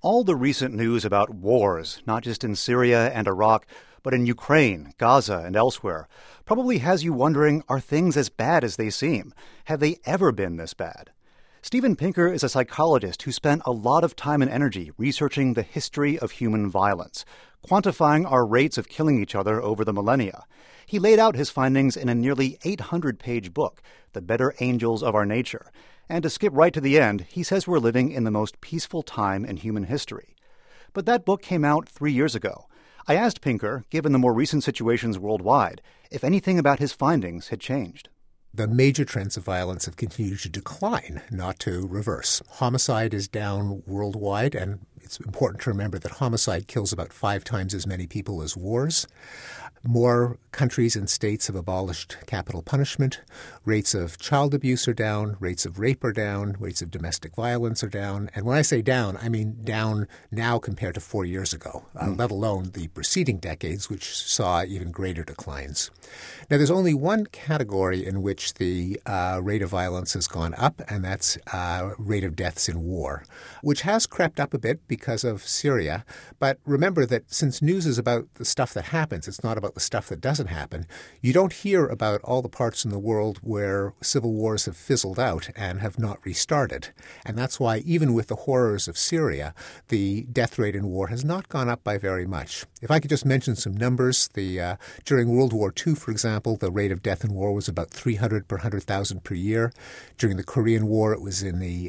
All the recent news about wars, not just in Syria and Iraq, but in Ukraine, Gaza, and elsewhere, probably has you wondering, are things as bad as they seem? Have they ever been this bad? Steven Pinker is a psychologist who spent a lot of time and energy researching the history of human violence, quantifying our rates of killing each other over the millennia. He laid out his findings in a nearly 800-page book, The Better Angels of Our Nature. And to skip right to the end, he says we're living in the most peaceful time in human history. But that book came out 3 years ago. I asked Pinker, given the more recent situations worldwide, if anything about his findings had changed. The major trends of violence have continued to decline, not to reverse. Homicide is down worldwide, and it's important to remember that homicide kills about 5 times as many people as wars. More countries and states have abolished capital punishment. Rates of child abuse are down. Rates of rape are down. Rates of domestic violence are down. And when I say down, I mean down now compared to 4 years ago, let alone the preceding decades, which saw even greater declines. Now, there's only one category in which the rate of violence has gone up, and that's rate of deaths in war, which has crept up a bit because of Syria. But remember that since news is about the stuff that happens, it's not about the stuff that doesn't happen, you don't hear about all the parts in the world where civil wars have fizzled out and have not restarted. And that's why even with the horrors of Syria, the death rate in war has not gone up by very much. If I could just mention some numbers, during World War II, for example, the rate of death in war was about 300 per 100,000 per year. During the Korean War, it was in the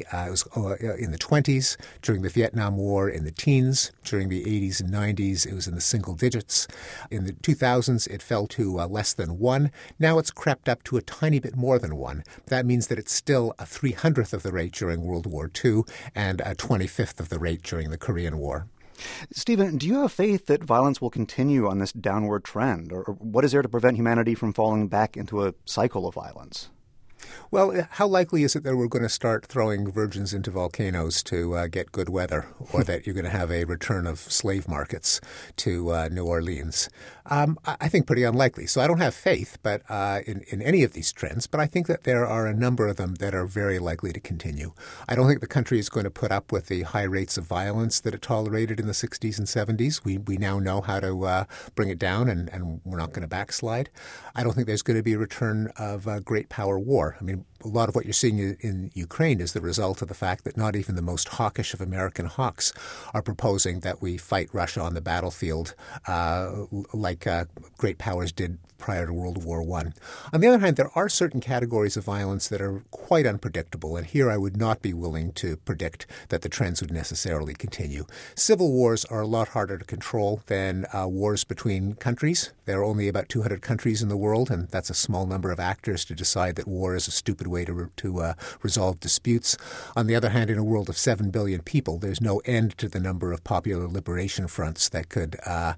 20s. During the Vietnam War, in the teens. During the 80s and 90s, it was in the single digits. In the 2000s, it fell to less than 1. Now it's crept up to a tiny bit more than 1. That means that it's still a 300th of the rate during World War II and a 25th of the rate during the Korean War. Steven, do you have faith that violence will continue on this downward trend? Or what is there to prevent humanity from falling back into a cycle of violence? Well, how likely is it that we're going to start throwing virgins into volcanoes to get good weather, or that you're going to have a return of slave markets to New Orleans? I think pretty unlikely. So I don't have faith in any of these trends, but I think that there are a number of them that are very likely to continue. I don't think the country is going to put up with the high rates of violence that it tolerated in the 60s and 70s. We now know how to bring it down, and we're not going to backslide. I don't think there's going to be a return of great power war. I mean, a lot of what you're seeing in Ukraine is the result of the fact that not even the most hawkish of American hawks are proposing that we fight Russia on the battlefield like great powers did prior to World War I. On the other hand, there are certain categories of violence that are quite unpredictable, and here I would not be willing to predict that the trends would necessarily continue. Civil wars are a lot harder to control than wars between countries. There are only about 200 countries in the world, and that's a small number of actors to decide that war is a stupid way to resolve disputes. On the other hand, in a world of 7 billion people, there's no end to the number of popular liberation fronts that could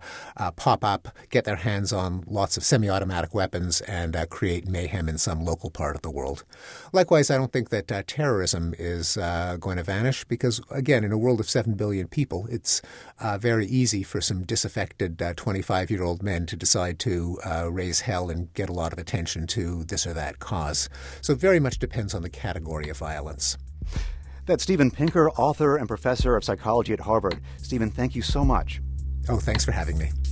pop up, get their hands on lots of semi-automatic weapons, and create mayhem in some local part of the world. Likewise, I don't think that terrorism is going to vanish because, again, in a world of 7 billion people, it's very easy for some disaffected 25-year-old men to decide to raise hell and get a lot of attention to this or that cause. So it very much depends on the category of violence. That's Steven Pinker, author and professor of psychology at Harvard. Steven, thank you so much. Oh, thanks for having me.